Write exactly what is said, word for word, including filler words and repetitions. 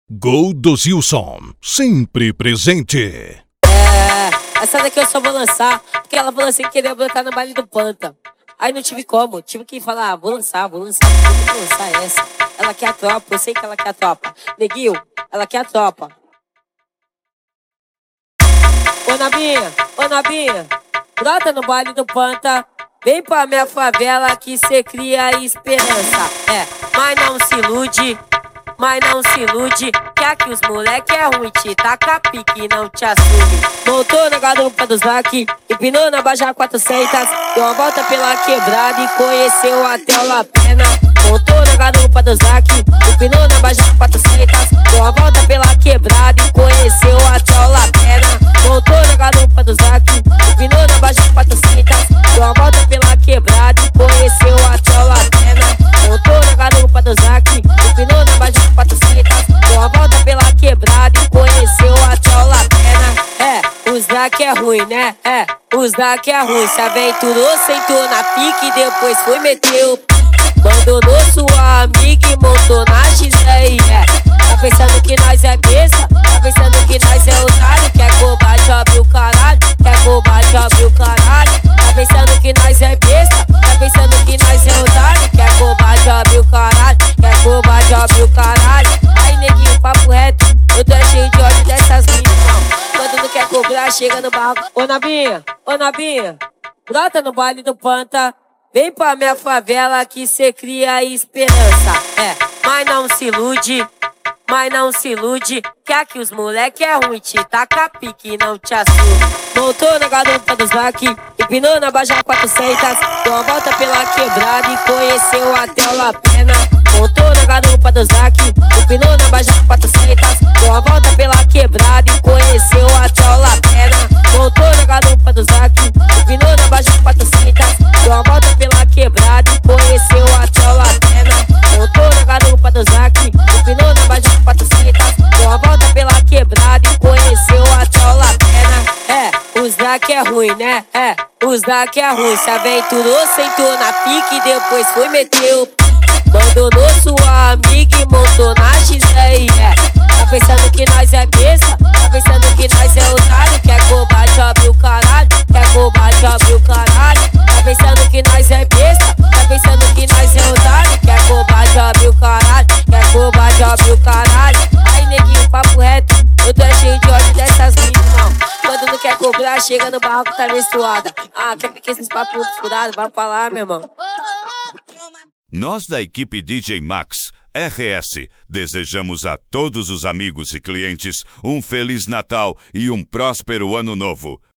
Gol do Zilson, sempre presente. É, essa daqui eu só vou lançar, porque ela falou assim que queria botar no baile do Panta. Aí não tive como, tive que falar, ah, vou lançar, vou lançar, vou lançar essa. Ela quer a tropa, eu sei que ela quer a tropa. Neguinho, ela quer a tropa. Ô Nabinha, ô Nabinha, brota no baile do Panta. Vem pra minha favela que cê cria esperança. É, mas não se ilude, mas não se ilude, que aqui os moleque é ruim, te taca pique e não te assume. Montou na garupa dos Lac, empinou na Baja quatrocentos, deu uma volta pela quebrada e conheceu até o La Pena. Montou na garupa dos Lac, empinou na Baja quatrocentos, deu uma volta pela quebrada e conheceu até o La Pena. Montou na garupa dos Lac, empinou na Baja quatrocentos, deu uma volta pela quebrada e conheceu até o La Pena. Montou na garupa dos Lac, empinou na Baja quatrocentos, deu uma volta pela quebrada e conheceu até o La Pena. É, os Lac é ruim, né? É, os Lac é ruim. Se aventurou, sentou na pique e depois foi meter o p***. Abandonou sua amiga e montou na X R. É, tá pensando que nós é besta? Tá pensando que nós é otário? Quer combate, abre o caralho. Quer combate, abre o caralho. Tá pensando que nós é besta? Tá pensando que nós é otário? Quer combate, abre o caralho. Quer combate, abre o caralho. Aí neguinho, papo reto, eu tô cheio de ódio dessas minas. Quando não quer cobrar, chega no barco. Ô Nabinha, ô Nabinha, brota no baile do Panta. Vem pra minha favela que cê cria esperança. É, mas não se ilude, mas não se ilude, que aqui os moleque é ruim, te taca pique e não te assume. Montou na garupa dos Lac, empinou na Baja quatrocentos, deu uma volta pela quebrada e conheceu até o La Pena. Montou na garupa dos Lac, empinou na Baja quatrocentos, deu uma volta pela quebrada e conheceu até o La Pena. Montou na garupa dos Lac, empinou na Baja quatrocentos, deu uma volta pela quebrada e conheceu até o La Pena. Montou na garupa dos Lac, empinou na Baja quatrocentos, deu uma volta pela quebrada e conheceu até o La Pena. É, os Lac é ruim, né? É, os Lac é ruim. Se aventurou, sentou na pique e depois foi meter o p***. Abandonou sua amiga e montou na X R. É, tá pensando que nós é besta? Tá pensando que nós é otário? Quer combate, abre o caralho. Quer combate, abre o caralho. Tá pensando que nós é besta? Tá pensando que nós é otário? Quer combate, abre o caralho. Quer combate, abre o caralho. Aí neguinho, papo reto, eu tô cheio de ódio dessas minas, não. Quando não quer cobrar, chega no barraco, tá menstruada. Ah, quer que esses papos furados? Vai pra lá, meu irmão. Nós da equipe D J Max R S desejamos a todos os amigos e clientes um Feliz Natal e um próspero Ano Novo.